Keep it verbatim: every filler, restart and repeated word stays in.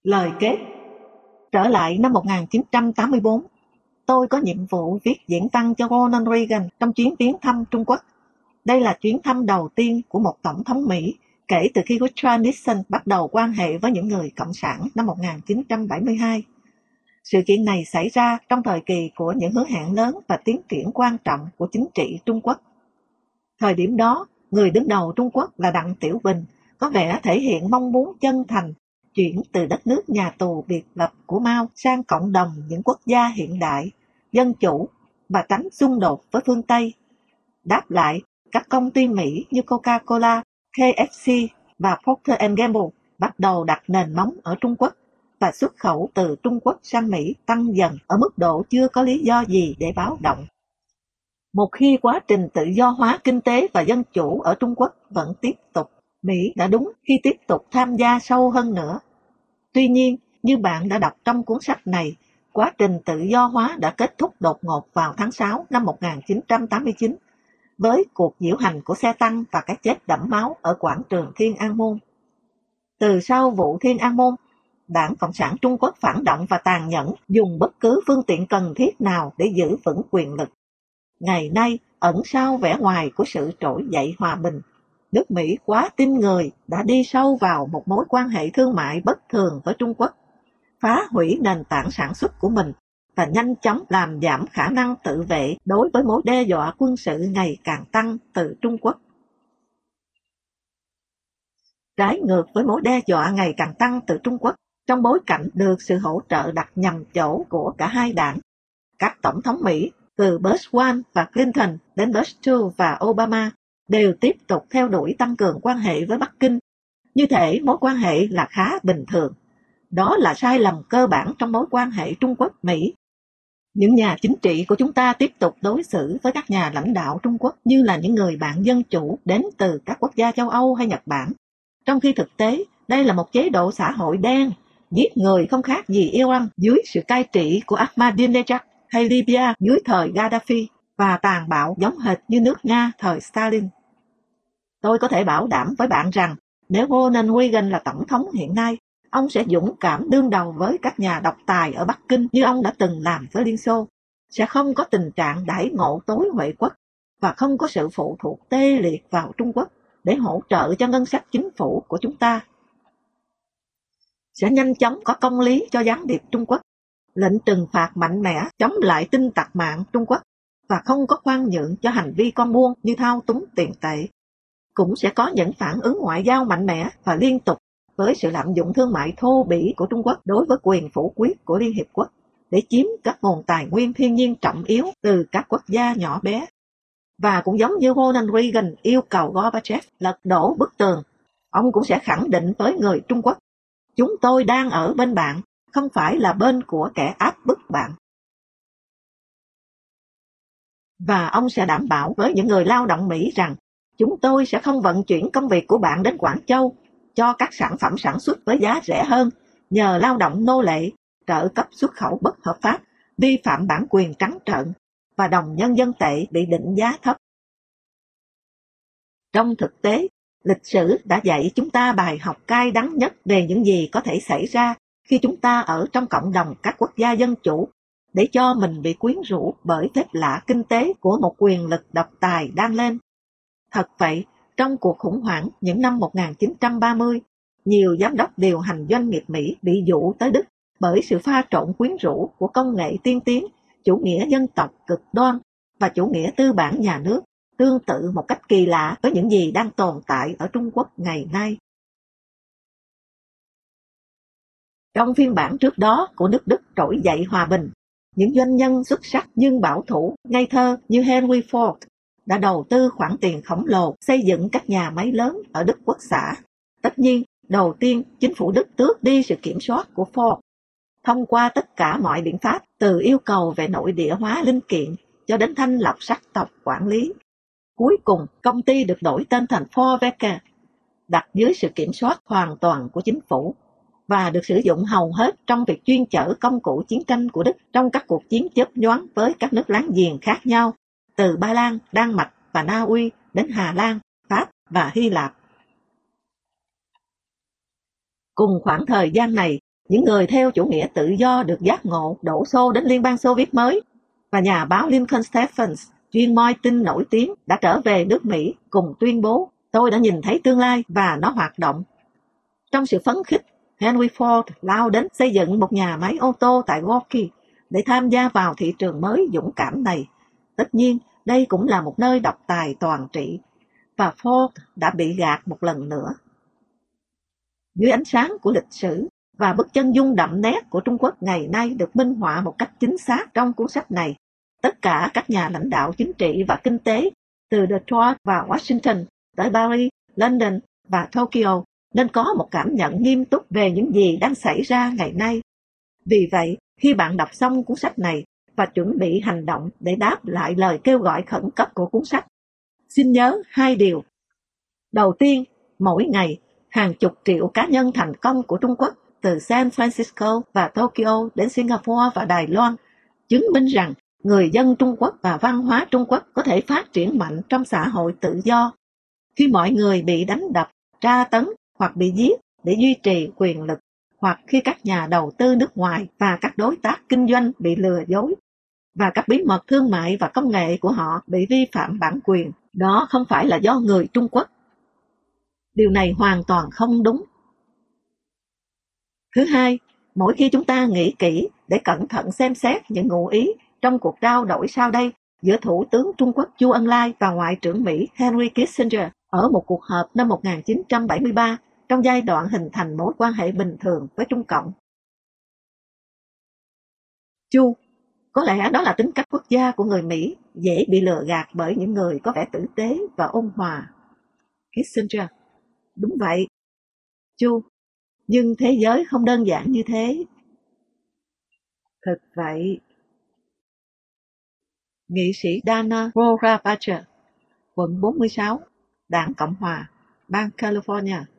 Lời kết. Trở lại năm một nghìn chín trăm tám mươi tư, tôi có nhiệm vụ viết diễn văn cho Ronald Reagan trong chuyến viếng thăm Trung Quốc. Đây là chuyến thăm đầu tiên của một tổng thống Mỹ kể từ khi Richard Nixon bắt đầu quan hệ với những người cộng sản năm một nghìn chín trăm bảy mươi hai. Sự kiện này xảy ra trong thời kỳ của những hứa hẹn lớn và tiến triển quan trọng của chính trị Trung Quốc. Thời điểm đó, người đứng đầu Trung Quốc là Đặng Tiểu Bình có vẻ thể hiện mong muốn chân thành chuyển từ đất nước nhà tù biệt lập của Mao sang cộng đồng những quốc gia hiện đại, dân chủ và tránh xung đột với phương Tây. Đáp lại, các công ty Mỹ như Coca-Cola, K F C và Procter and Gamble bắt đầu đặt nền móng ở Trung Quốc và xuất khẩu từ Trung Quốc sang Mỹ tăng dần ở mức độ chưa có lý do gì để báo động. Một khi quá trình tự do hóa kinh tế và dân chủ ở Trung Quốc vẫn tiếp tục, Mỹ đã đúng khi tiếp tục tham gia sâu hơn nữa. Tuy nhiên, như bạn đã đọc trong cuốn sách này, quá trình tự do hóa đã kết thúc đột ngột vào tháng sáu năm một nghìn chín trăm tám mươi chín với cuộc diễu hành của xe tăng và cái chết đẫm máu ở quảng trường Thiên An Môn. Từ sau vụ Thiên An Môn, Đảng Cộng sản Trung Quốc phản động và tàn nhẫn dùng bất cứ phương tiện cần thiết nào để giữ vững quyền lực. Ngày nay, ẩn sau vẻ ngoài của sự trỗi dậy hòa bình, nước Mỹ quá tin người đã đi sâu vào một mối quan hệ thương mại bất thường với Trung Quốc, phá hủy nền tảng sản xuất của mình và nhanh chóng làm giảm khả năng tự vệ đối với mối đe dọa quân sự ngày càng tăng từ Trung Quốc. Trái ngược với mối đe dọa ngày càng tăng từ Trung Quốc, trong bối cảnh được sự hỗ trợ đặt nhầm chỗ của cả hai đảng, các tổng thống Mỹ từ Bush một và Clinton đến Bush hai và Obama đều tiếp tục theo đuổi tăng cường quan hệ với Bắc Kinh, như thể mối quan hệ là khá bình thường. Đó là sai lầm cơ bản trong mối quan hệ Trung Quốc-Mỹ. Những nhà chính trị của chúng ta tiếp tục đối xử với các nhà lãnh đạo Trung Quốc như là những người bạn dân chủ đến từ các quốc gia châu Âu hay Nhật Bản, trong khi thực tế đây là một chế độ xã hội đen, giết người không khác gì Iran dưới sự cai trị của Ahmadinejad hay Libya dưới thời Gaddafi, và tàn bạo giống hệt như nước Nga thời Stalin. Tôi có thể bảo đảm với bạn rằng nếu Ronald Reagan là tổng thống hiện nay, ông sẽ dũng cảm đương đầu với các nhà độc tài ở Bắc Kinh như ông đã từng làm với Liên Xô, sẽ không có tình trạng đãi ngộ tối huệ quốc và không có sự phụ thuộc tê liệt vào Trung Quốc để hỗ trợ cho ngân sách chính phủ của chúng ta. Sẽ nhanh chóng có công lý cho gián điệp Trung Quốc, lệnh trừng phạt mạnh mẽ chống lại tin tặc mạng Trung Quốc và không có khoan nhượng cho hành vi con buôn như thao túng tiền tệ. Cũng sẽ có những phản ứng ngoại giao mạnh mẽ và liên tục với sự lạm dụng thương mại thô bỉ của Trung Quốc đối với quyền phủ quyết của Liên Hiệp Quốc để chiếm các nguồn tài nguyên thiên nhiên trọng yếu từ các quốc gia nhỏ bé. Và cũng giống như Ronald Reagan yêu cầu Gorbachev lật đổ bức tường, ông cũng sẽ khẳng định với người Trung Quốc, chúng tôi đang ở bên bạn, không phải là bên của kẻ áp bức bạn. Và ông sẽ đảm bảo với những người lao động Mỹ rằng, chúng tôi sẽ không vận chuyển công việc của bạn đến Quảng Châu cho các sản phẩm sản xuất với giá rẻ hơn nhờ lao động nô lệ, trợ cấp xuất khẩu bất hợp pháp, vi phạm bản quyền trắng trợn và đồng nhân dân tệ bị định giá thấp. Trong thực tế, lịch sử đã dạy chúng ta bài học cay đắng nhất về những gì có thể xảy ra khi chúng ta ở trong cộng đồng các quốc gia dân chủ để cho mình bị quyến rũ bởi phép lạ kinh tế của một quyền lực độc tài đang lên. Thật vậy, trong cuộc khủng hoảng những năm một nghìn chín trăm ba mươi, nhiều giám đốc điều hành doanh nghiệp Mỹ bị dụ tới Đức bởi sự pha trộn quyến rũ của công nghệ tiên tiến, chủ nghĩa dân tộc cực đoan và chủ nghĩa tư bản nhà nước, tương tự một cách kỳ lạ với những gì đang tồn tại ở Trung Quốc ngày nay. Trong phiên bản trước đó của nước Đức trỗi dậy hòa bình, những doanh nhân xuất sắc nhưng bảo thủ, ngây thơ như Henry Ford đã đầu tư khoản tiền khổng lồ xây dựng các nhà máy lớn ở Đức Quốc xã. Tất nhiên, đầu tiên chính phủ Đức tước đi sự kiểm soát của Ford thông qua tất cả mọi biện pháp từ yêu cầu về nội địa hóa linh kiện cho đến thanh lọc sắc tộc quản lý. Cuối cùng, công ty được đổi tên thành Vorwerke, đặt dưới sự kiểm soát hoàn toàn của chính phủ và được sử dụng hầu hết trong việc chuyên chở công cụ chiến tranh của Đức trong các cuộc chiến chớp nhoáng với các nước láng giềng khác nhau, từ Ba Lan, Đan Mạch và Na Uy đến Hà Lan, Pháp và Hy Lạp. Cùng khoảng thời gian này, những người theo chủ nghĩa tự do được giác ngộ đổ xô đến Liên bang Xô Viết mới, và nhà báo Lincoln Stephens, chuyên moi tin nổi tiếng, đã trở về nước Mỹ cùng tuyên bố: "Tôi đã nhìn thấy tương lai và nó hoạt động." Trong sự phấn khích, Henry Ford lao đến xây dựng một nhà máy ô tô tại Milwaukee để tham gia vào thị trường mới dũng cảm này. Tất nhiên, đây cũng là một nơi độc tài toàn trị, và Ford đã bị gạt một lần nữa. Dưới ánh sáng của lịch sử và bức chân dung đậm nét của Trung Quốc ngày nay được minh họa một cách chính xác trong cuốn sách này, tất cả các nhà lãnh đạo chính trị và kinh tế từ Detroit và Washington tới Paris, London và Tokyo nên có một cảm nhận nghiêm túc về những gì đang xảy ra ngày nay. Vì vậy, khi bạn đọc xong cuốn sách này và chuẩn bị hành động để đáp lại lời kêu gọi khẩn cấp của cuốn sách, xin nhớ hai điều. Đầu tiên, mỗi ngày, hàng chục triệu cá nhân thành công của Trung Quốc từ San Francisco và Tokyo đến Singapore và Đài Loan chứng minh rằng người dân Trung Quốc và văn hóa Trung Quốc có thể phát triển mạnh trong xã hội tự do. Khi mọi người bị đánh đập, tra tấn hoặc bị giết để duy trì quyền lực, hoặc khi các nhà đầu tư nước ngoài và các đối tác kinh doanh bị lừa dối, và các bí mật thương mại và công nghệ của họ bị vi phạm bản quyền, đó không phải là do người Trung Quốc. Điều này hoàn toàn không đúng. Thứ hai, mỗi khi chúng ta nghĩ kỹ để cẩn thận xem xét những ngụ ý trong cuộc trao đổi sau đây giữa Thủ tướng Trung Quốc Chu Ân Lai và Ngoại trưởng Mỹ Henry Kissinger ở một cuộc họp năm một nghìn chín trăm bảy mươi ba trong giai đoạn hình thành mối quan hệ bình thường với Trung Cộng. Chu, có lẽ đó là tính cách quốc gia của người Mỹ, dễ bị lừa gạt bởi những người có vẻ tử tế và ôn hòa. Kissinger, đúng vậy. Chu, nhưng thế giới không đơn giản như thế. Thực vậy. Nghị sĩ Dana Rohrabacher, quận bốn mươi sáu, Đảng Cộng Hòa, bang California.